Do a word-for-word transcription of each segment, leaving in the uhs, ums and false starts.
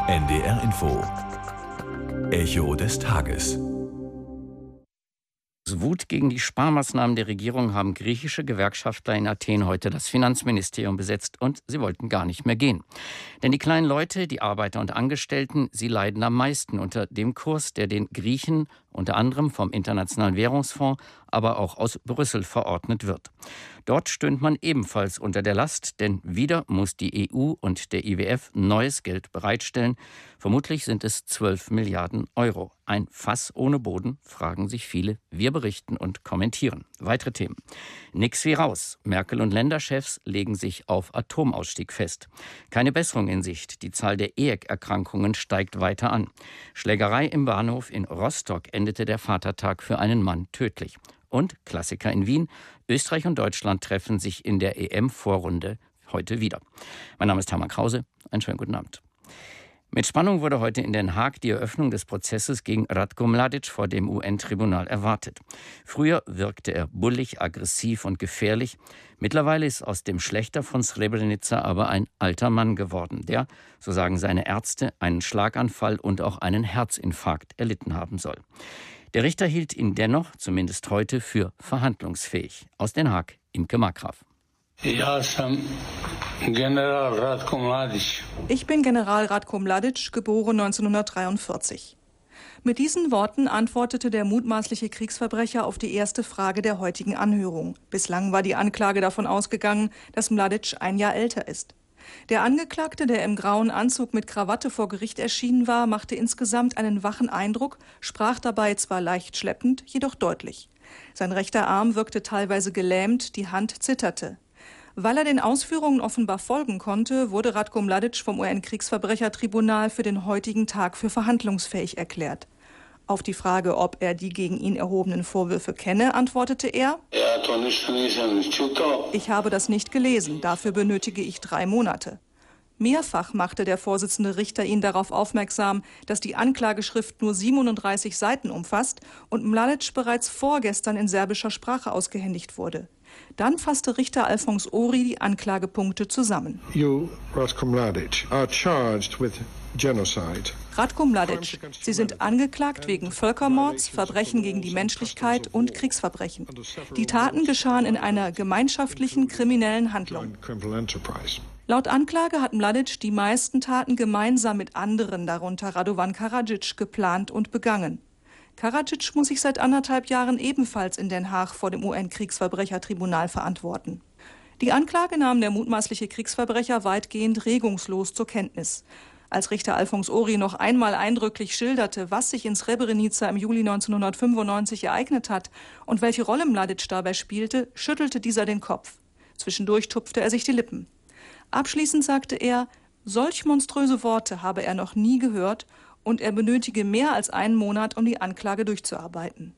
N D R Info. Echo des Tages. Wut gegen die Sparmaßnahmen der Regierung haben griechische Gewerkschaftler in Athen heute das Finanzministerium besetzt und sie wollten gar nicht mehr gehen. Denn die kleinen Leute, die Arbeiter und Angestellten, sie leiden am meisten unter dem Kurs, der den Griechen unter anderem vom Internationalen Währungsfonds, aber auch aus Brüssel verordnet wird. Dort stöhnt man ebenfalls unter der Last, denn wieder muss die E U und der I W F neues Geld bereitstellen. Vermutlich sind es zwölf Milliarden Euro. Ein Fass ohne Boden, fragen sich viele. Wir berichten und kommentieren. Weitere Themen. Nix wie raus. Merkel und Länderchefs legen sich auf Atomausstieg fest. Keine Besserung in Sicht. Die Zahl der E H E C-Erkrankungen steigt weiter an. Schlägerei im Bahnhof in Rostock endete der Vatertag für einen Mann tödlich. Und Klassiker in Wien. Österreich und Deutschland treffen sich in der E M-Vorrunde heute wieder. Mein Name ist Hermann Krause. Einen schönen guten Abend. Mit Spannung wurde heute in Den Haag die Eröffnung des Prozesses gegen Ratko Mladic vor dem U N-Tribunal erwartet. Früher wirkte er bullig, aggressiv und gefährlich. Mittlerweile ist aus dem Schlächter von Srebrenica aber ein alter Mann geworden, der, so sagen seine Ärzte, einen Schlaganfall und auch einen Herzinfarkt erlitten haben soll. Der Richter hielt ihn dennoch, zumindest heute, für verhandlungsfähig. Aus Den Haag, Imke Markgraf. Ich bin General Ratko Mladic, geboren neunzehnhundertdreiundvierzig. Mit diesen Worten antwortete der mutmaßliche Kriegsverbrecher auf die erste Frage der heutigen Anhörung. Bislang war die Anklage davon ausgegangen, dass Mladic ein Jahr älter ist. Der Angeklagte, der im grauen Anzug mit Krawatte vor Gericht erschienen war, machte insgesamt einen wachen Eindruck, sprach dabei zwar leicht schleppend, jedoch deutlich. Sein rechter Arm wirkte teilweise gelähmt, die Hand zitterte. Weil er den Ausführungen offenbar folgen konnte, wurde Ratko Mladic vom U N-Kriegsverbrechertribunal für den heutigen Tag für verhandlungsfähig erklärt. Auf die Frage, ob er die gegen ihn erhobenen Vorwürfe kenne, antwortete er: Ich habe das nicht gelesen, dafür benötige ich drei Monate. Mehrfach machte der Vorsitzende Richter ihn darauf aufmerksam, dass die Anklageschrift nur siebenunddreißig Seiten umfasst und Mladic bereits vorgestern in serbischer Sprache ausgehändigt wurde. Dann fasste Richter Alfons Ori die Anklagepunkte zusammen. You, Ratko Mladic, are charged with genocide. Ratko Mladic, Sie sind angeklagt wegen Völkermords, Verbrechen gegen die Menschlichkeit und Kriegsverbrechen. Die Taten geschahen in einer gemeinschaftlichen kriminellen Handlung. Laut Anklage hat Mladic die meisten Taten gemeinsam mit anderen, darunter Radovan Karadzic, geplant und begangen. Karadzic muss sich seit anderthalb Jahren ebenfalls in Den Haag vor dem U N-Kriegsverbrechertribunal verantworten. Die Anklage nahm der mutmaßliche Kriegsverbrecher weitgehend regungslos zur Kenntnis. Als Richter Alfons Ori noch einmal eindrücklich schilderte, was sich in Srebrenica im Juli neunzehnhundertfünfundneunzig ereignet hat und welche Rolle Mladic dabei spielte, schüttelte dieser den Kopf. Zwischendurch tupfte er sich die Lippen. Abschließend sagte er, solch monströse Worte habe er noch nie gehört und er benötige mehr als einen Monat, um die Anklage durchzuarbeiten.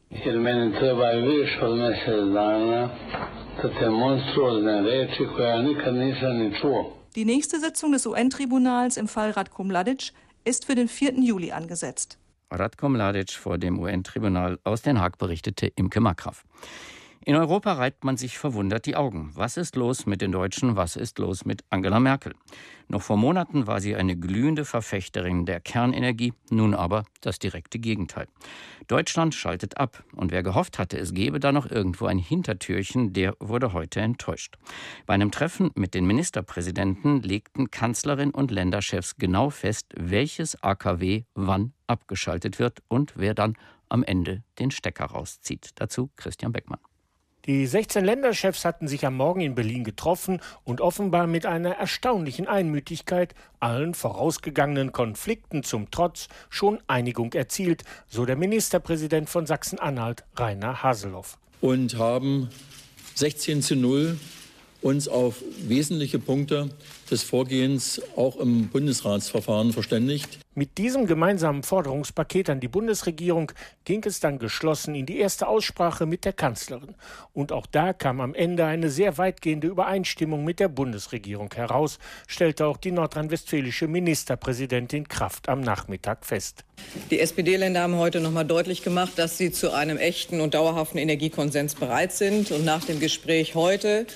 Die nächste Sitzung des U N-Tribunals im Fall Ratko Mladic ist für den vierten Juli angesetzt. Ratko Mladic vor dem U N-Tribunal aus Den Haag, berichtete Imke Markgraf. In Europa reibt man sich verwundert die Augen. Was ist los mit den Deutschen? Was ist los mit Angela Merkel? Noch vor Monaten war sie eine glühende Verfechterin der Kernenergie, nun aber das direkte Gegenteil. Deutschland schaltet ab und wer gehofft hatte, es gebe da noch irgendwo ein Hintertürchen, der wurde heute enttäuscht. Bei einem Treffen mit den Ministerpräsidenten legten Kanzlerin und Länderchefs genau fest, welches A K W wann abgeschaltet wird und wer dann am Ende den Stecker rauszieht. Dazu Christian Beckmann. Die sechzehn Länderchefs hatten sich am Morgen in Berlin getroffen und offenbar mit einer erstaunlichen Einmütigkeit, allen vorausgegangenen Konflikten zum Trotz, schon Einigung erzielt, so der Ministerpräsident von Sachsen-Anhalt, Rainer Haseloff. Und haben sechzehn zu null uns auf wesentliche Punkte des Vorgehens auch im Bundesratsverfahren verständigt. Mit diesem gemeinsamen Forderungspaket an die Bundesregierung ging es dann geschlossen in die erste Aussprache mit der Kanzlerin. Und auch da kam am Ende eine sehr weitgehende Übereinstimmung mit der Bundesregierung heraus, stellte auch die nordrhein-westfälische Ministerpräsidentin Kraft am Nachmittag fest. Die S P D-Länder haben heute noch mal deutlich gemacht, dass sie zu einem echten und dauerhaften Energiekonsens bereit sind. Und nach dem Gespräch heute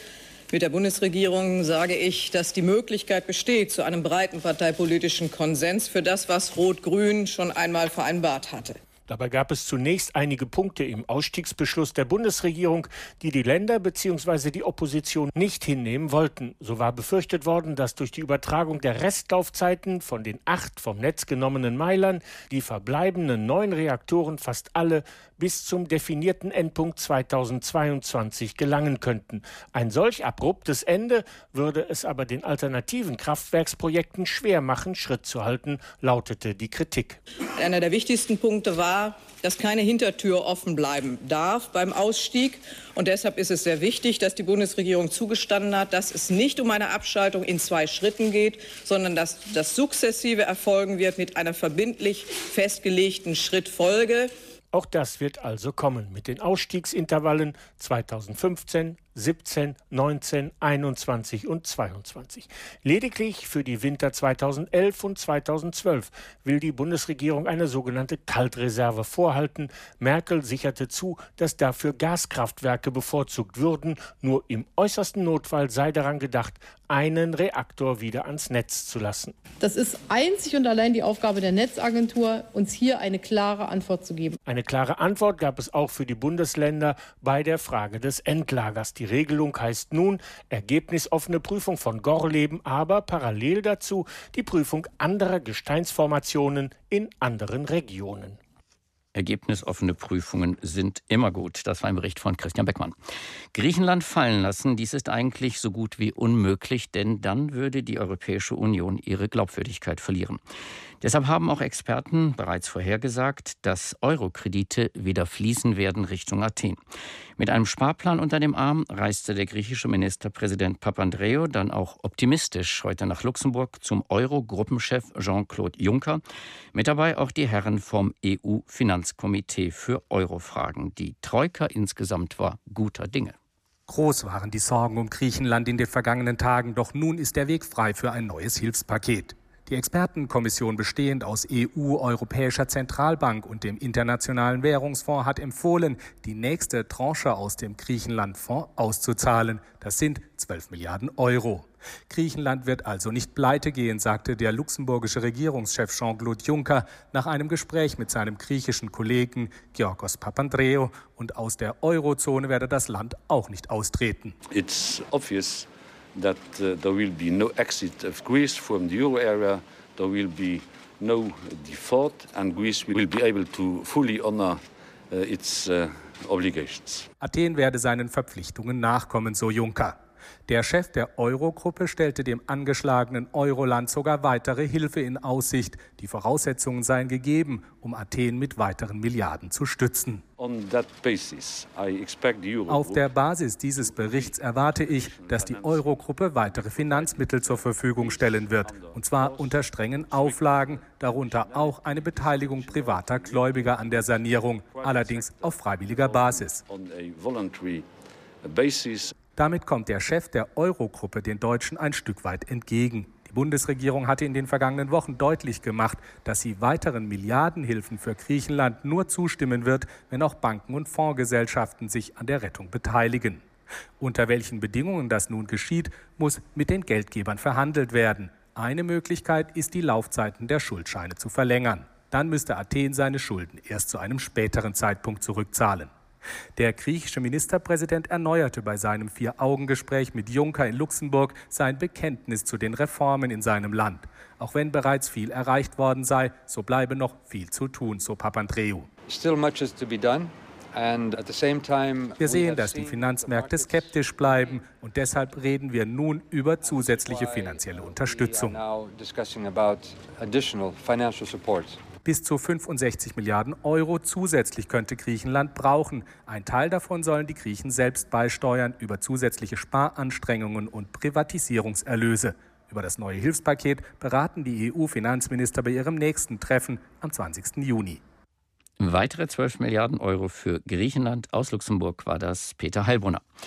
Mit der Bundesregierung sage ich, dass die Möglichkeit besteht zu einem breiten parteipolitischen Konsens für das, was Rot-Grün schon einmal vereinbart hatte. Dabei gab es zunächst einige Punkte im Ausstiegsbeschluss der Bundesregierung, die die Länder bzw. die Opposition nicht hinnehmen wollten. So war befürchtet worden, dass durch die Übertragung der Restlaufzeiten von den acht vom Netz genommenen Meilern die verbleibenden neun Reaktoren fast alle bis zum definierten Endpunkt zweitausendzweiundzwanzig gelangen könnten. Ein solch abruptes Ende würde es aber den alternativen Kraftwerksprojekten schwer machen, Schritt zu halten, lautete die Kritik. Einer der wichtigsten Punkte war, dass keine Hintertür offen bleiben darf beim Ausstieg. Und deshalb ist es sehr wichtig, dass die Bundesregierung zugestanden hat, dass es nicht um eine Abschaltung in zwei Schritten geht, sondern dass das sukzessive erfolgen wird mit einer verbindlich festgelegten Schrittfolge. Auch das wird also kommen mit den Ausstiegsintervallen zweitausendfünfzehn, siebzehn, neunzehn, einundzwanzig und zweiundzwanzig. Lediglich für die Winter zweitausendelf und zweitausendzwölf will die Bundesregierung eine sogenannte Kaltreserve vorhalten. Merkel sicherte zu, dass dafür Gaskraftwerke bevorzugt würden. Nur im äußersten Notfall sei daran gedacht, einen Reaktor wieder ans Netz zu lassen. Das ist einzig und allein die Aufgabe der Netzagentur, uns hier eine klare Antwort zu geben. Eine klare Antwort gab es auch für die Bundesländer bei der Frage des Endlagers. Die Regelung heißt nun ergebnisoffene Prüfung von Gorleben, aber parallel dazu die Prüfung anderer Gesteinsformationen in anderen Regionen. Ergebnisoffene Prüfungen sind immer gut. Das war ein Bericht von Christian Beckmann. Griechenland fallen lassen, dies ist eigentlich so gut wie unmöglich, denn dann würde die Europäische Union ihre Glaubwürdigkeit verlieren. Deshalb haben auch Experten bereits vorhergesagt, dass Eurokredite wieder fließen werden Richtung Athen. Mit einem Sparplan unter dem Arm reiste der griechische Ministerpräsident Papandreou dann auch optimistisch heute nach Luxemburg zum Euro-Gruppenchef Jean-Claude Juncker. Mit dabei auch die Herren vom E U-Finanzkomitee für Eurofragen. Die Troika insgesamt war guter Dinge. Groß waren die Sorgen um Griechenland in den vergangenen Tagen, doch nun ist der Weg frei für ein neues Hilfspaket. Die Expertenkommission bestehend aus E U, Europäischer Zentralbank und dem Internationalen Währungsfonds hat empfohlen, die nächste Tranche aus dem Griechenland-Fonds auszuzahlen. Das sind zwölf Milliarden Euro. Griechenland wird also nicht pleite gehen, sagte der luxemburgische Regierungschef Jean-Claude Juncker nach einem Gespräch mit seinem griechischen Kollegen Georgos Papandreou. Und aus der Eurozone werde das Land auch nicht austreten. It's obvious that uh, there will be no exit of Greece from the euro area, there will be no default, and Greece will be able to fully honor uh, its uh, obligations. Athen werde seinen Verpflichtungen nachkommen, so Juncker. Der Chef der Eurogruppe stellte dem angeschlagenen Euroland sogar weitere Hilfe in Aussicht. Die Voraussetzungen seien gegeben, um Athen mit weiteren Milliarden zu stützen. Auf der Basis dieses Berichts erwarte ich, dass die Eurogruppe weitere Finanzmittel zur Verfügung stellen wird. Und zwar unter strengen Auflagen, darunter auch eine Beteiligung privater Gläubiger an der Sanierung, allerdings auf freiwilliger Basis. Damit kommt der Chef der Eurogruppe den Deutschen ein Stück weit entgegen. Die Bundesregierung hatte in den vergangenen Wochen deutlich gemacht, dass sie weiteren Milliardenhilfen für Griechenland nur zustimmen wird, wenn auch Banken und Fondsgesellschaften sich an der Rettung beteiligen. Unter welchen Bedingungen das nun geschieht, muss mit den Geldgebern verhandelt werden. Eine Möglichkeit ist, die Laufzeiten der Schuldscheine zu verlängern. Dann müsste Athen seine Schulden erst zu einem späteren Zeitpunkt zurückzahlen. Der griechische Ministerpräsident erneuerte bei seinem Vier-Augen-Gespräch mit Juncker in Luxemburg sein Bekenntnis zu den Reformen in seinem Land. Auch wenn bereits viel erreicht worden sei, so bleibe noch viel zu tun, so Papandreou. Wir sehen, dass die Finanzmärkte skeptisch bleiben und deshalb reden wir nun über zusätzliche finanzielle Unterstützung. Bis zu fünfundsechzig Milliarden Euro zusätzlich könnte Griechenland brauchen. Ein Teil davon sollen die Griechen selbst beisteuern über zusätzliche Sparanstrengungen und Privatisierungserlöse. Über das neue Hilfspaket beraten die E U-Finanzminister bei ihrem nächsten Treffen am zwanzigsten Juni. Weitere zwölf Milliarden Euro für Griechenland. Aus Luxemburg war das Peter Heilbrunner.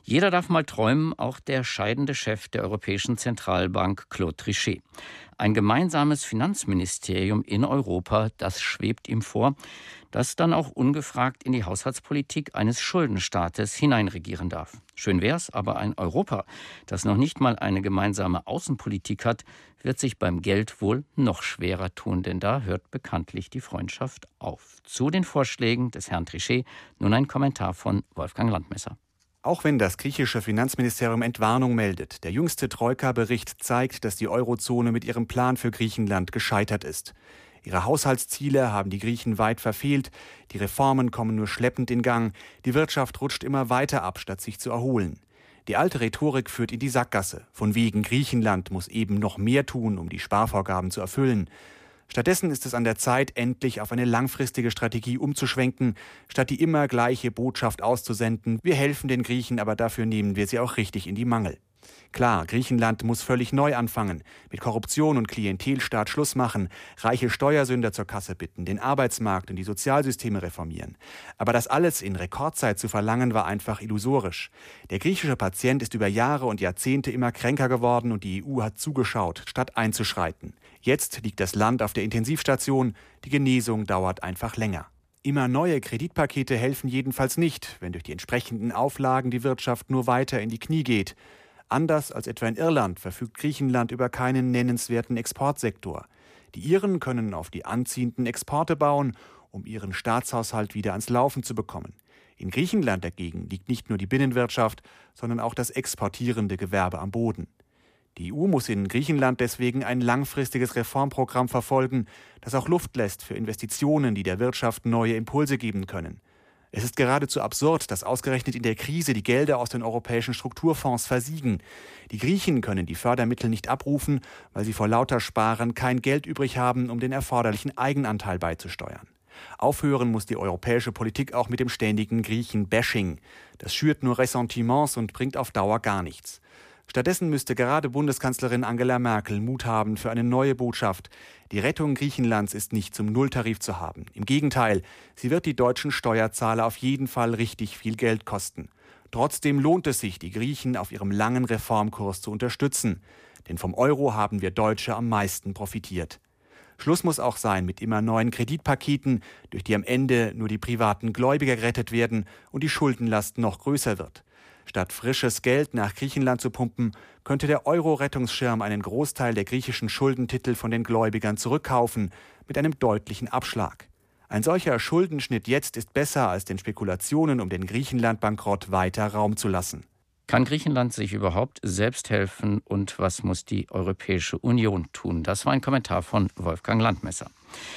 Jeder darf mal träumen, auch der scheidende Chef der Europäischen Zentralbank Claude Trichet. Ein gemeinsames Finanzministerium in Europa, das schwebt ihm vor, das dann auch ungefragt in die Haushaltspolitik eines Schuldenstaates hineinregieren darf. Schön wär's, aber ein Europa, das noch nicht mal eine gemeinsame Außenpolitik hat, wird sich beim Geld wohl noch schwerer tun, denn da hört bekanntlich die Freundschaft auf. Zu den Vorschlägen des Herrn Trichet nun ein Kommentar von Wolfgang Landmesser. Auch wenn das griechische Finanzministerium Entwarnung meldet, der jüngste Troika-Bericht zeigt, dass die Eurozone mit ihrem Plan für Griechenland gescheitert ist. Ihre Haushaltsziele haben die Griechen weit verfehlt, die Reformen kommen nur schleppend in Gang, die Wirtschaft rutscht immer weiter ab, statt sich zu erholen. Die alte Rhetorik führt in die Sackgasse, von wegen Griechenland muss eben noch mehr tun, um die Sparvorgaben zu erfüllen. Stattdessen ist es an der Zeit, endlich auf eine langfristige Strategie umzuschwenken, statt die immer gleiche Botschaft auszusenden: Wir helfen den Griechen, aber dafür nehmen wir sie auch richtig in die Mangel. Klar, Griechenland muss völlig neu anfangen, mit Korruption und Klientelstaat Schluss machen, reiche Steuersünder zur Kasse bitten, den Arbeitsmarkt und die Sozialsysteme reformieren. Aber das alles in Rekordzeit zu verlangen, war einfach illusorisch. Der griechische Patient ist über Jahre und Jahrzehnte immer kränker geworden und die E U hat zugeschaut, statt einzuschreiten. Jetzt liegt das Land auf der Intensivstation, die Genesung dauert einfach länger. Immer neue Kreditpakete helfen jedenfalls nicht, wenn durch die entsprechenden Auflagen die Wirtschaft nur weiter in die Knie geht. Anders als etwa in Irland verfügt Griechenland über keinen nennenswerten Exportsektor. Die Iren können auf die anziehenden Exporte bauen, um ihren Staatshaushalt wieder ans Laufen zu bekommen. In Griechenland dagegen liegt nicht nur die Binnenwirtschaft, sondern auch das exportierende Gewerbe am Boden. Die E U muss in Griechenland deswegen ein langfristiges Reformprogramm verfolgen, das auch Luft lässt für Investitionen, die der Wirtschaft neue Impulse geben können. Es ist geradezu absurd, dass ausgerechnet in der Krise die Gelder aus den europäischen Strukturfonds versiegen. Die Griechen können die Fördermittel nicht abrufen, weil sie vor lauter Sparen kein Geld übrig haben, um den erforderlichen Eigenanteil beizusteuern. Aufhören muss die europäische Politik auch mit dem ständigen Griechen-Bashing. Das schürt nur Ressentiments und bringt auf Dauer gar nichts. Stattdessen müsste gerade Bundeskanzlerin Angela Merkel Mut haben für eine neue Botschaft. Die Rettung Griechenlands ist nicht zum Nulltarif zu haben. Im Gegenteil, sie wird die deutschen Steuerzahler auf jeden Fall richtig viel Geld kosten. Trotzdem lohnt es sich, die Griechen auf ihrem langen Reformkurs zu unterstützen. Denn vom Euro haben wir Deutsche am meisten profitiert. Schluss muss auch sein mit immer neuen Kreditpaketen, durch die am Ende nur die privaten Gläubiger gerettet werden und die Schuldenlast noch größer wird. Statt frisches Geld nach Griechenland zu pumpen, könnte der Euro-Rettungsschirm einen Großteil der griechischen Schuldentitel von den Gläubigern zurückkaufen, mit einem deutlichen Abschlag. Ein solcher Schuldenschnitt jetzt ist besser, als den Spekulationen um den Griechenland-Bankrott weiter Raum zu lassen. Kann Griechenland sich überhaupt selbst helfen und was muss die Europäische Union tun? Das war ein Kommentar von Wolfgang Landmesser.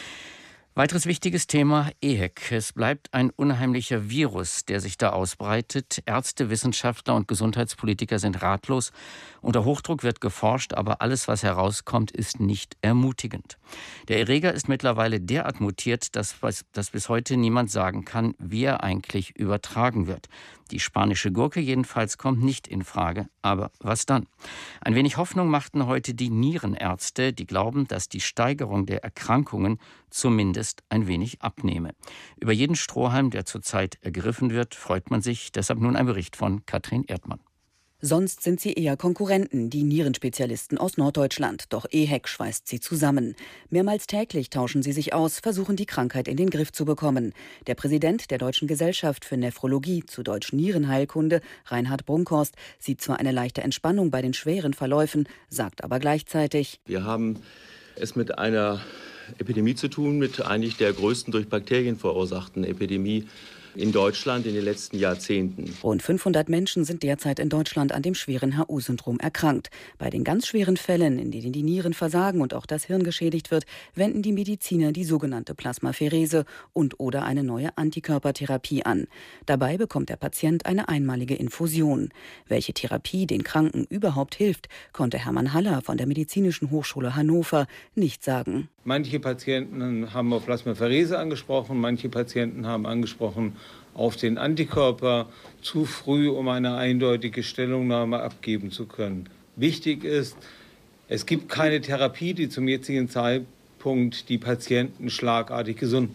Weiteres wichtiges Thema: E H E C. Es bleibt ein unheimlicher Virus, der sich da ausbreitet. Ärzte, Wissenschaftler und Gesundheitspolitiker sind ratlos. Unter Hochdruck wird geforscht, aber alles, was herauskommt, ist nicht ermutigend. Der Erreger ist mittlerweile derart mutiert, dass, dass bis heute niemand sagen kann, wie er eigentlich übertragen wird. Die spanische Gurke jedenfalls kommt nicht in Frage. Aber was dann? Ein wenig Hoffnung machten heute die Nierenärzte, die glauben, dass die Steigerung der Erkrankungen zumindest ein wenig abnehme. Über jeden Strohhalm, der zurzeit ergriffen wird, freut man sich. Deshalb nun ein Bericht von Katrin Erdmann. Sonst sind sie eher Konkurrenten, die Nierenspezialisten aus Norddeutschland. Doch E H E C schweißt sie zusammen. Mehrmals täglich tauschen sie sich aus, versuchen die Krankheit in den Griff zu bekommen. Der Präsident der Deutschen Gesellschaft für Nephrologie, zu Deutsch Nierenheilkunde, Reinhard Brunkhorst, sieht zwar eine leichte Entspannung bei den schweren Verläufen, sagt aber gleichzeitig: Wir haben es mit einer Epidemie zu tun, mit eigentlich der größten durch Bakterien verursachten Epidemie in Deutschland in den letzten Jahrzehnten. Rund fünfhundert Menschen sind derzeit in Deutschland an dem schweren H U-Syndrom erkrankt. Bei den ganz schweren Fällen, in denen die Nieren versagen und auch das Hirn geschädigt wird, wenden die Mediziner die sogenannte Plasmapherese und oder eine neue Antikörpertherapie an. Dabei bekommt der Patient eine einmalige Infusion. Welche Therapie den Kranken überhaupt hilft, konnte Hermann Haller von der Medizinischen Hochschule Hannover nicht sagen. Manche Patienten haben auf Plasmapherese angesprochen, manche Patienten haben angesprochen auf den Antikörper, zu früh, um eine eindeutige Stellungnahme abgeben zu können. Wichtig ist, es gibt keine Therapie, die zum jetzigen Zeitpunkt die Patienten schlagartig gesund macht.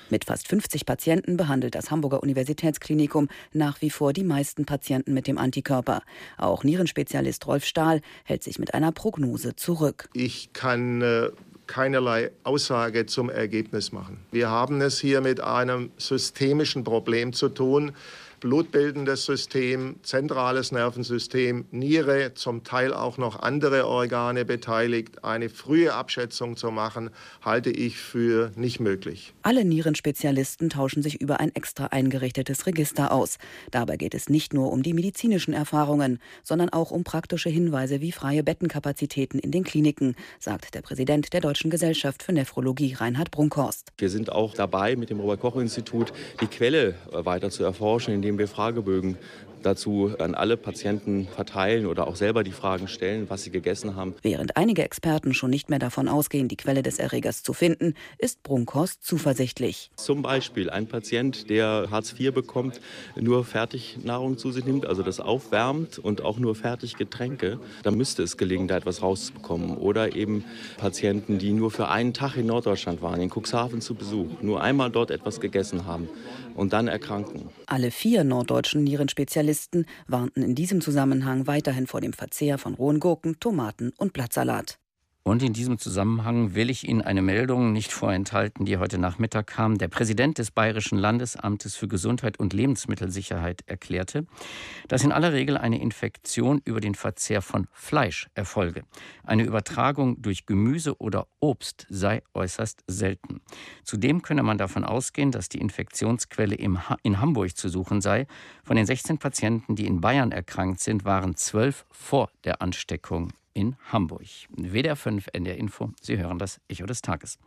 Mit fast fünfzig Patienten behandelt das Hamburger Universitätsklinikum nach wie vor die meisten Patienten mit dem Antikörper. Auch Nierenspezialist Rolf Stahl hält sich mit einer Prognose zurück. Ich kann äh, keinerlei Aussage zum Ergebnis machen. Wir haben es hier mit einem systemischen Problem zu tun. Blutbildendes System, zentrales Nervensystem, Niere, zum Teil auch noch andere Organe beteiligt. Eine frühe Abschätzung zu machen, halte ich für nicht möglich. Alle Nierenspezialisten tauschen sich über ein extra eingerichtetes Register aus. Dabei geht es nicht nur um die medizinischen Erfahrungen, sondern auch um praktische Hinweise wie freie Bettenkapazitäten in den Kliniken, sagt der Präsident der Deutschen Gesellschaft für Nephrologie, Reinhard Brunkhorst. Wir sind auch dabei, mit dem Robert-Koch-Institut die Quelle weiter zu erforschen, indem wir Fragebögen dazu an alle Patienten verteilen oder auch selber die Fragen stellen, was sie gegessen haben. Während einige Experten schon nicht mehr davon ausgehen, die Quelle des Erregers zu finden, ist Brunkhorst zuversichtlich. Zum Beispiel ein Patient, der Hartz vier bekommt, nur Fertignahrung zu sich nimmt, also das aufwärmt und auch nur Fertiggetränke, dann müsste es gelingen, da etwas rauszubekommen. Oder eben Patienten, die nur für einen Tag in Norddeutschland waren, in Cuxhaven zu Besuch, nur einmal dort etwas gegessen haben und dann erkranken. Alle vier norddeutschen Nierenspezialisten warnten in diesem Zusammenhang weiterhin vor dem Verzehr von rohen Gurken, Tomaten und Blattsalat. Und in diesem Zusammenhang will ich Ihnen eine Meldung nicht vorenthalten, die heute Nachmittag kam. Der Präsident des Bayerischen Landesamtes für Gesundheit und Lebensmittelsicherheit erklärte, dass in aller Regel eine Infektion über den Verzehr von Fleisch erfolge. Eine Übertragung durch Gemüse oder Obst sei äußerst selten. Zudem könne man davon ausgehen, dass die Infektionsquelle in Hamburg zu suchen sei. Von den sechzehn Patienten, die in Bayern erkrankt sind, waren zwölf vor der Ansteckung in Hamburg. W D R fünf, N D R Info, Sie hören das Echo des Tages.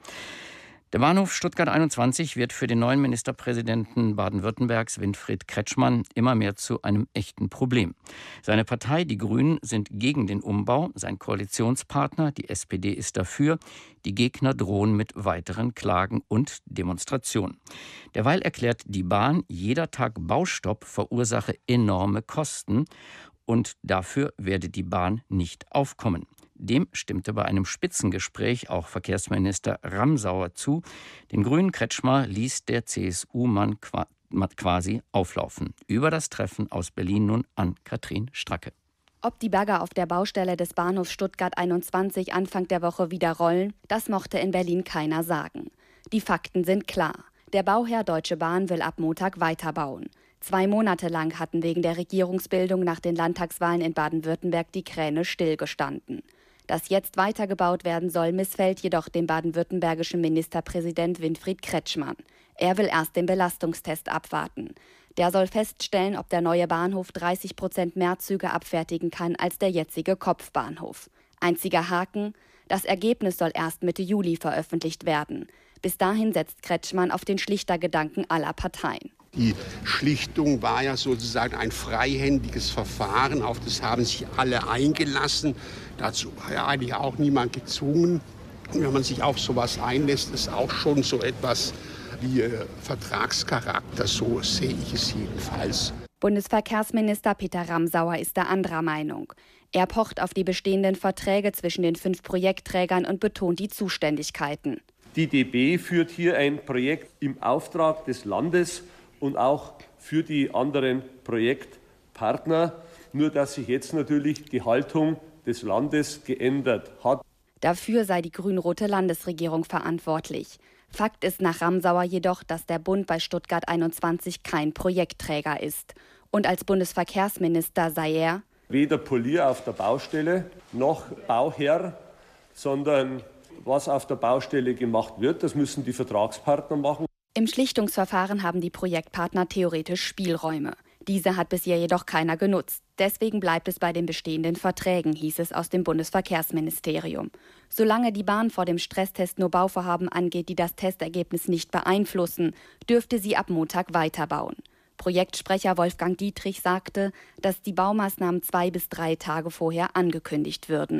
Der Bahnhof Stuttgart einundzwanzig wird für den neuen Ministerpräsidenten Baden-Württembergs, Winfried Kretschmann, immer mehr zu einem echten Problem. Seine Partei, die Grünen, sind gegen den Umbau. Sein Koalitionspartner, die S P D, ist dafür. Die Gegner drohen mit weiteren Klagen und Demonstrationen. Derweil erklärt die Bahn, jeder Tag Baustopp verursache enorme Kosten. Und dafür werde die Bahn nicht aufkommen. Dem stimmte bei einem Spitzengespräch auch Verkehrsminister Ramsauer zu. Den grünen Kretschmer ließ der C S U-Mann quasi auflaufen. Über das Treffen aus Berlin nun an Katrin Stracke. Ob die Bagger auf der Baustelle des Bahnhofs Stuttgart einundzwanzig Anfang der Woche wieder rollen, das mochte in Berlin keiner sagen. Die Fakten sind klar. Der Bauherr Deutsche Bahn will ab Montag weiterbauen. Zwei Monate lang hatten wegen der Regierungsbildung nach den Landtagswahlen in Baden-Württemberg die Kräne stillgestanden. Dass jetzt weitergebaut werden soll, missfällt jedoch dem baden-württembergischen Ministerpräsident Winfried Kretschmann. Er will erst den Belastungstest abwarten. Der soll feststellen, ob der neue Bahnhof dreißig Prozent mehr Züge abfertigen kann als der jetzige Kopfbahnhof. Einziger Haken: Das Ergebnis soll erst Mitte Juli veröffentlicht werden. Bis dahin setzt Kretschmann auf den Schlichtergedanken aller Parteien. Die Schlichtung war ja sozusagen ein freihändiges Verfahren, auf das haben sich alle eingelassen. Dazu war ja eigentlich auch niemand gezwungen. Und wenn man sich auf sowas einlässt, ist auch schon so etwas wie äh, Vertragscharakter, so sehe ich es jedenfalls. Bundesverkehrsminister Peter Ramsauer ist da anderer Meinung. Er pocht auf die bestehenden Verträge zwischen den fünf Projektträgern und betont die Zuständigkeiten. Die D B führt hier ein Projekt im Auftrag des Landes und auch für die anderen Projektpartner, nur dass sich jetzt natürlich die Haltung des Landes geändert hat. Dafür sei die grün-rote Landesregierung verantwortlich. Fakt ist nach Ramsauer jedoch, dass der Bund bei Stuttgart einundzwanzig kein Projektträger ist. Und als Bundesverkehrsminister sei er weder Polier auf der Baustelle noch Bauherr, sondern was auf der Baustelle gemacht wird, das müssen die Vertragspartner machen. Im Schlichtungsverfahren haben die Projektpartner theoretisch Spielräume. Diese hat bisher jedoch keiner genutzt. Deswegen bleibt es bei den bestehenden Verträgen, hieß es aus dem Bundesverkehrsministerium. Solange die Bahn vor dem Stresstest nur Bauvorhaben angeht, die das Testergebnis nicht beeinflussen, dürfte sie ab Montag weiterbauen. Projektsprecher Wolfgang Dietrich sagte, dass die Baumaßnahmen zwei bis drei Tage vorher angekündigt würden.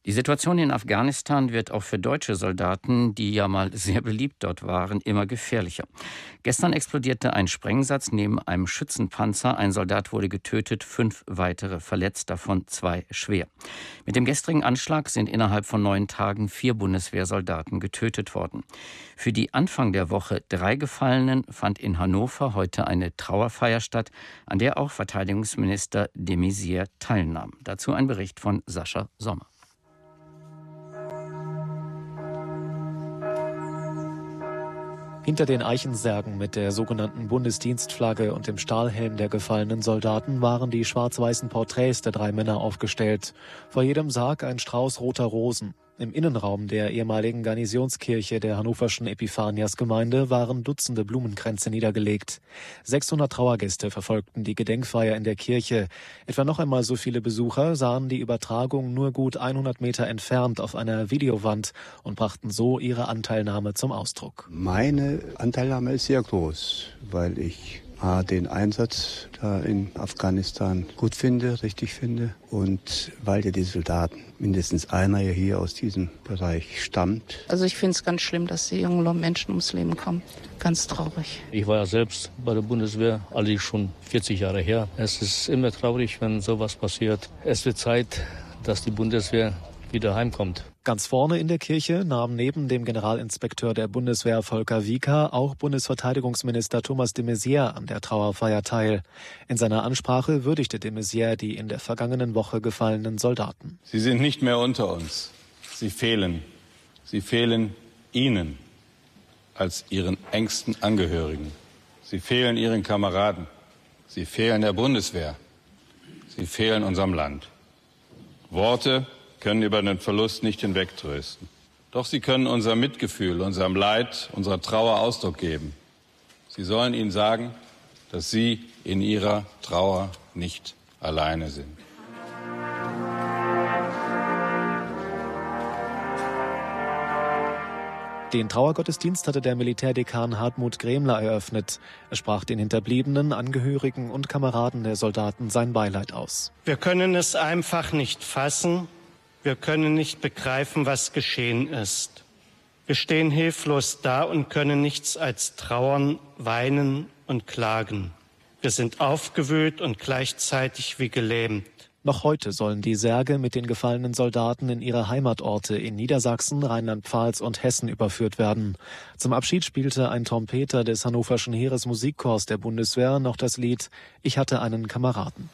Die Situation in Afghanistan wird auch für deutsche Soldaten, die ja mal sehr beliebt dort waren, immer gefährlicher. Gestern explodierte ein Sprengsatz neben einem Schützenpanzer. Ein Soldat wurde getötet, fünf weitere verletzt, davon zwei schwer. Mit dem gestrigen Anschlag sind innerhalb von neun Tagen vier Bundeswehrsoldaten getötet worden. Für die Anfang der Woche drei Gefallenen fand in Hannover heute eine Trauerfeier statt, an der auch Verteidigungsminister de Maizière teilnahm. Dazu ein Bericht von Sascha Sommer. Hinter den Eichensärgen mit der sogenannten Bundesdienstflagge und dem Stahlhelm der gefallenen Soldaten waren die schwarz-weißen Porträts der drei Männer aufgestellt. Vor jedem Sarg ein Strauß roter Rosen. Im Innenraum der ehemaligen Garnisonskirche der hannoverschen Epiphanias-Gemeinde waren Dutzende Blumenkränze niedergelegt. sechshundert Trauergäste verfolgten die Gedenkfeier in der Kirche. Etwa noch einmal so viele Besucher sahen die Übertragung nur gut hundert Meter entfernt auf einer Videowand und brachten so ihre Anteilnahme zum Ausdruck. Meine Anteilnahme ist sehr groß, weil ich A, den Einsatz da in Afghanistan gut finde, richtig finde und weil ja die Soldaten, mindestens einer ja hier aus diesem Bereich stammt. Also ich finde es ganz schlimm, dass die jungen Menschen ums Leben kommen. Ganz traurig. Ich war ja selbst bei der Bundeswehr, allerdings schon vierzig Jahre her. Es ist immer traurig, wenn sowas passiert. Es wird Zeit, dass die Bundeswehr wieder heimkommt. Ganz vorne in der Kirche nahm neben dem Generalinspekteur der Bundeswehr Volker Wieker auch Bundesverteidigungsminister Thomas de Maizière an der Trauerfeier teil. In seiner Ansprache würdigte de Maizière die in der vergangenen Woche gefallenen Soldaten. Sie sind nicht mehr unter uns. Sie fehlen. Sie fehlen Ihnen als Ihren engsten Angehörigen. Sie fehlen Ihren Kameraden. Sie fehlen der Bundeswehr. Sie fehlen unserem Land. Worte können über den Verlust nicht hinwegtrösten. Doch sie können unser Mitgefühl, unserem Leid, unserer Trauer Ausdruck geben. Sie sollen ihnen sagen, dass sie in ihrer Trauer nicht alleine sind. Den Trauergottesdienst hatte der Militärdekan Hartmut Gremler eröffnet. Er sprach den Hinterbliebenen, Angehörigen und Kameraden der Soldaten sein Beileid aus. Wir können es einfach nicht fassen. Wir können nicht begreifen, was geschehen ist. Wir stehen hilflos da und können nichts als trauern, weinen und klagen. Wir sind aufgewühlt und gleichzeitig wie gelähmt. Noch heute sollen die Särge mit den gefallenen Soldaten in ihre Heimatorte in Niedersachsen, Rheinland-Pfalz und Hessen überführt werden. Zum Abschied spielte ein Trompeter des Hannoverschen Heeresmusikchors der Bundeswehr noch das Lied »Ich hatte einen Kameraden«.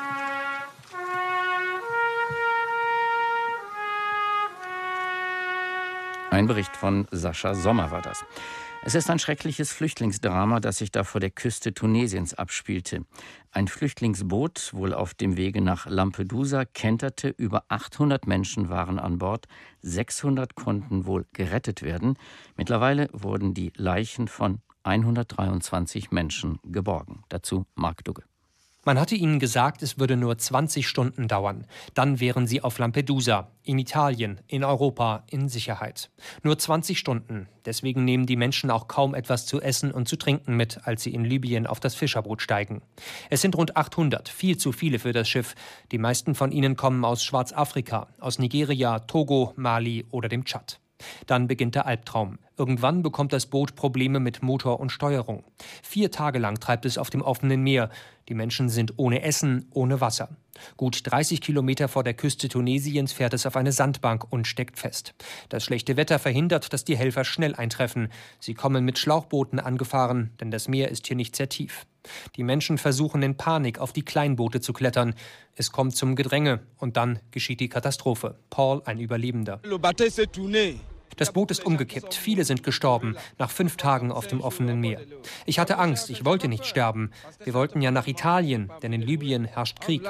Ein Bericht von Sascha Sommer war das. Es ist ein schreckliches Flüchtlingsdrama, das sich da vor der Küste Tunesiens abspielte. Ein Flüchtlingsboot, wohl auf dem Wege nach Lampedusa, kenterte. Über achthundert Menschen waren an Bord. sechshundert konnten wohl gerettet werden. Mittlerweile wurden die Leichen von hundertdreiundzwanzig Menschen geborgen. Dazu Marc Dugge. Man hatte ihnen gesagt, es würde nur zwanzig Stunden dauern. Dann wären sie auf Lampedusa, in Italien, in Europa, in Sicherheit. Nur zwanzig Stunden. Deswegen nehmen die Menschen auch kaum etwas zu essen und zu trinken mit, als sie in Libyen auf das Fischerboot steigen. Es sind rund achthundert, viel zu viele für das Schiff. Die meisten von ihnen kommen aus Schwarzafrika, aus Nigeria, Togo, Mali oder dem Tschad. Dann beginnt der Albtraum. Irgendwann bekommt das Boot Probleme mit Motor und Steuerung. Vier Tage lang treibt es auf dem offenen Meer. Die Menschen sind ohne Essen, ohne Wasser. Gut dreißig Kilometer vor der Küste Tunesiens fährt es auf eine Sandbank und steckt fest. Das schlechte Wetter verhindert, dass die Helfer schnell eintreffen. Sie kommen mit Schlauchbooten angefahren, denn das Meer ist hier nicht sehr tief. Die Menschen versuchen in Panik auf die Kleinboote zu klettern. Es kommt zum Gedränge und dann geschieht die Katastrophe. Paul, ein Überlebender. Das Boot ist umgekippt, viele sind gestorben, nach fünf Tagen auf dem offenen Meer. Ich hatte Angst, ich wollte nicht sterben. Wir wollten ja nach Italien, denn in Libyen herrscht Krieg.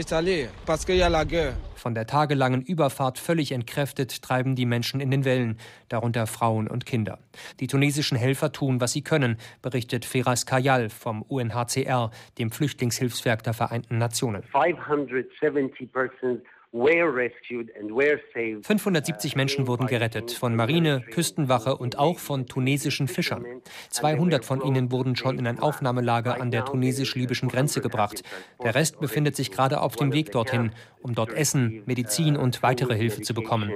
Von der tagelangen Überfahrt völlig entkräftet treiben die Menschen in den Wellen, darunter Frauen und Kinder. Die tunesischen Helfer tun, was sie können, berichtet Feras Kayal vom U N H C R, dem Flüchtlingshilfswerk der Vereinten Nationen. fünfhundertsiebzig persons fünfhundertsiebzig Menschen wurden gerettet, von Marine, Küstenwache und auch von tunesischen Fischern. zweihundert von ihnen wurden schon in ein Aufnahmelager an der tunesisch-libyschen Grenze gebracht. Der Rest befindet sich gerade auf dem Weg dorthin, um dort Essen, Medizin und weitere Hilfe zu bekommen.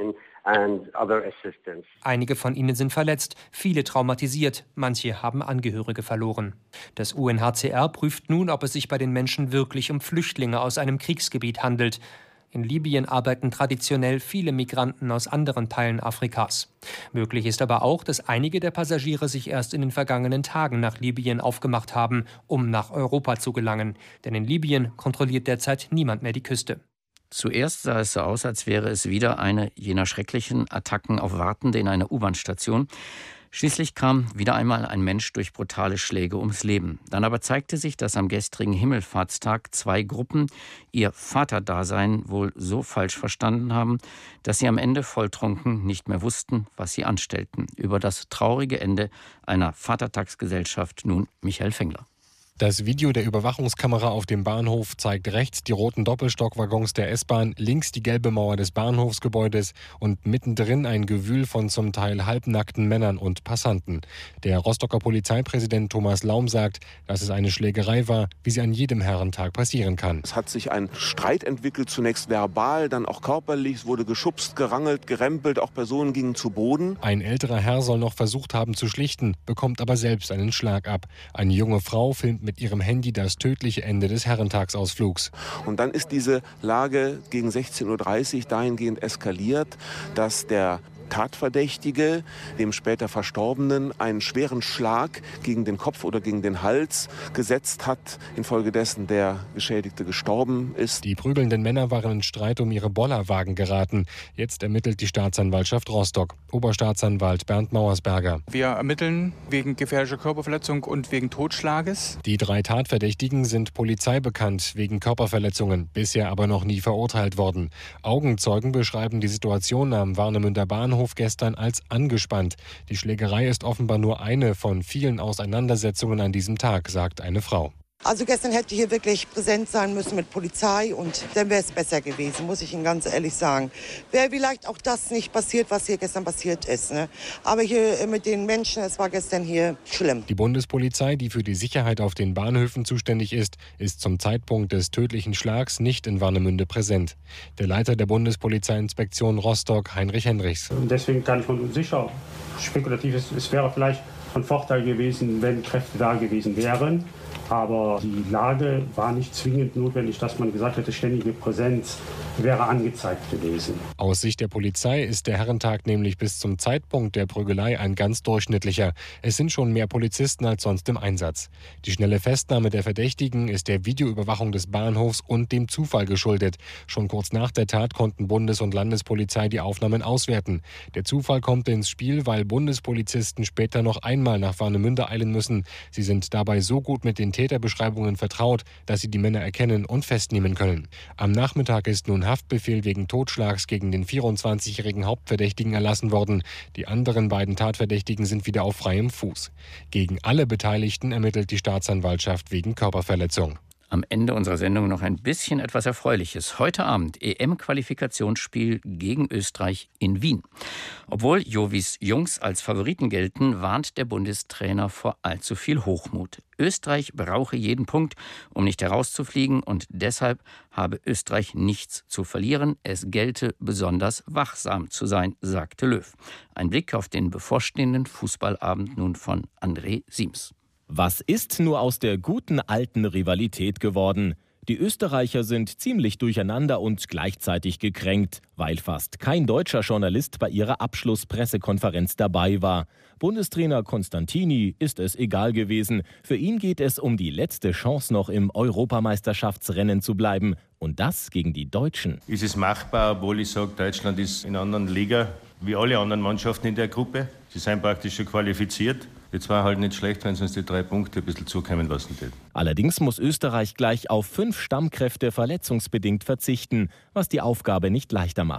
Einige von ihnen sind verletzt, viele traumatisiert, manche haben Angehörige verloren. Das U N H C R prüft nun, ob es sich bei den Menschen wirklich um Flüchtlinge aus einem Kriegsgebiet handelt. In Libyen arbeiten traditionell viele Migranten aus anderen Teilen Afrikas. Möglich ist aber auch, dass einige der Passagiere sich erst in den vergangenen Tagen nach Libyen aufgemacht haben, um nach Europa zu gelangen. Denn in Libyen kontrolliert derzeit niemand mehr die Küste. Zuerst sah es so aus, als wäre es wieder eine jener schrecklichen Attacken auf Wartende in einer U-Bahn-Station. Schließlich kam wieder einmal ein Mensch durch brutale Schläge ums Leben. Dann aber zeigte sich, dass am gestrigen Himmelfahrtstag zwei Gruppen ihr Vaterdasein wohl so falsch verstanden haben, dass sie am Ende volltrunken nicht mehr wussten, was sie anstellten. Über das traurige Ende einer Vatertagsgesellschaft nun Michael Fengler. Das Video der Überwachungskamera auf dem Bahnhof zeigt rechts die roten Doppelstockwaggons der S-Bahn, links die gelbe Mauer des Bahnhofsgebäudes und mittendrin ein Gewühl von zum Teil halbnackten Männern und Passanten. Der Rostocker Polizeipräsident Thomas Laum sagt, dass es eine Schlägerei war, wie sie an jedem Herrentag passieren kann. Es hat sich ein Streit entwickelt, zunächst verbal, dann auch körperlich. Es wurde geschubst, gerangelt, gerempelt, auch Personen gingen zu Boden. Ein älterer Herr soll noch versucht haben zu schlichten, bekommt aber selbst einen Schlag ab. Eine junge Frau filmt mit ihrem Handy das tödliche Ende des Herrentagsausflugs. Und dann ist diese Lage gegen sechzehn Uhr dreißig dahingehend eskaliert, dass der Tatverdächtige dem später Verstorbenen einen schweren Schlag gegen den Kopf oder gegen den Hals gesetzt hat, infolgedessen der Geschädigte gestorben ist. Die prügelnden Männer waren in Streit um ihre Bollerwagen geraten. Jetzt ermittelt die Staatsanwaltschaft Rostock. Oberstaatsanwalt Bernd Mauersberger. Wir ermitteln wegen gefährlicher Körperverletzung und wegen Totschlages. Die drei Tatverdächtigen sind Polizei bekannt wegen Körperverletzungen, bisher aber noch nie verurteilt worden. Augenzeugen beschreiben die Situation am Warnemünder Bahnhof gestern als angespannt. Die Schlägerei ist offenbar nur eine von vielen Auseinandersetzungen an diesem Tag, sagt eine Frau. Also gestern hätte hier wirklich präsent sein müssen mit Polizei und dann wäre es besser gewesen, muss ich Ihnen ganz ehrlich sagen. Wäre vielleicht auch das nicht passiert, was hier gestern passiert ist. Ne? Aber hier mit den Menschen, es war gestern hier schlimm. Die Bundespolizei, die für die Sicherheit auf den Bahnhöfen zuständig ist, ist zum Zeitpunkt des tödlichen Schlags nicht in Warnemünde präsent. Der Leiter der Bundespolizeiinspektion Rostock, Heinrich Henrichs. Und deswegen kann ich von sicher spekulativ, es, es wäre vielleicht von Vorteil gewesen, wenn Kräfte da gewesen wären. Aber die Lage war nicht zwingend notwendig, dass man gesagt hätte, ständige Präsenz wäre angezeigt gewesen. Aus Sicht der Polizei ist der Herrentag nämlich bis zum Zeitpunkt der Prügelei ein ganz durchschnittlicher. Es sind schon mehr Polizisten als sonst im Einsatz. Die schnelle Festnahme der Verdächtigen ist der Videoüberwachung des Bahnhofs und dem Zufall geschuldet. Schon kurz nach der Tat konnten Bundes- und Landespolizei die Aufnahmen auswerten. Der Zufall kommt ins Spiel, weil Bundespolizisten später noch einmal nach Warnemünde eilen müssen. Sie sind dabei so gut mit den Täterbeschreibungen vertraut, dass sie die Männer erkennen und festnehmen können. Am Nachmittag ist nun Haftbefehl wegen Totschlags gegen den vierundzwanzigjährigen Hauptverdächtigen erlassen worden. Die anderen beiden Tatverdächtigen sind wieder auf freiem Fuß. Gegen alle Beteiligten ermittelt die Staatsanwaltschaft wegen Körperverletzung. Am Ende unserer Sendung noch ein bisschen etwas Erfreuliches. Heute Abend E M-Qualifikationsspiel gegen Österreich in Wien. Obwohl Jovis Jungs als Favoriten gelten, warnt der Bundestrainer vor allzu viel Hochmut. Österreich brauche jeden Punkt, um nicht herauszufliegen, und deshalb habe Österreich nichts zu verlieren. Es gelte besonders wachsam zu sein, sagte Löw. Ein Blick auf den bevorstehenden Fußballabend nun von André Siems. Was ist nur aus der guten alten Rivalität geworden? Die Österreicher sind ziemlich durcheinander und gleichzeitig gekränkt, weil fast kein deutscher Journalist bei ihrer Abschlusspressekonferenz dabei war. Bundestrainer Constantini ist es egal gewesen. Für ihn geht es um die letzte Chance noch im Europameisterschaftsrennen zu bleiben. Und das gegen die Deutschen. Ist es machbar, obwohl ich sage, Deutschland ist in einer anderen Liga, wie alle anderen Mannschaften in der Gruppe. Sie sind praktisch schon qualifiziert. Jetzt war halt nicht schlecht, wenn sie uns die drei Punkte ein bisschen zukommen lassen hätten. Allerdings muss Österreich gleich auf fünf Stammkräfte verletzungsbedingt verzichten, was die Aufgabe nicht leichter macht.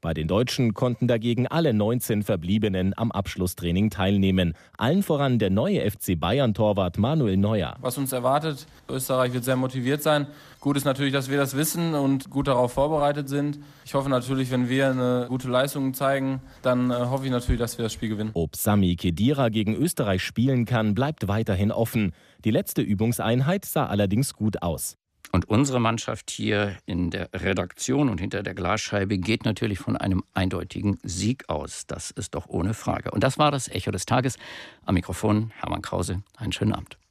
Bei den Deutschen konnten dagegen alle neunzehn Verbliebenen am Abschlusstraining teilnehmen. Allen voran der neue F C Bayern-Torwart Manuel Neuer. Was uns erwartet, Österreich wird sehr motiviert sein. Gut ist natürlich, dass wir das wissen und gut darauf vorbereitet sind. Ich hoffe natürlich, wenn wir eine gute Leistung zeigen, dann äh, hoffe ich natürlich, dass wir das Spiel gewinnen. Ob Sami Khedira gegen Österreich spielen kann, bleibt weiterhin offen. Die letzte Übungseinheit sah allerdings gut aus. Und unsere Mannschaft hier in der Redaktion und hinter der Glasscheibe geht natürlich von einem eindeutigen Sieg aus. Das ist doch ohne Frage. Und das war das Echo des Tages. Am Mikrofon Hermann Krause. Einen schönen Abend.